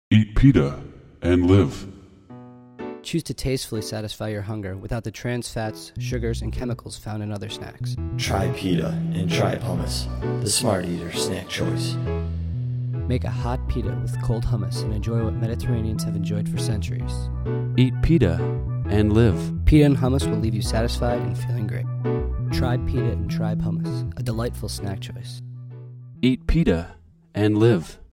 Eat pita and live. Choose to tastefully satisfy your hunger without the trans fats, sugars, and chemicals found in other snacks. Try pita and try hummus, the smart eater snack choice. Make a hot pita with cold hummus and enjoy what Mediterraneans have enjoyed for centuries. Eat pita and live. Pita and hummus will leave you satisfied and feeling great. Tribe pita and tribe hummus, a delightful snack choice. Eat pita and live.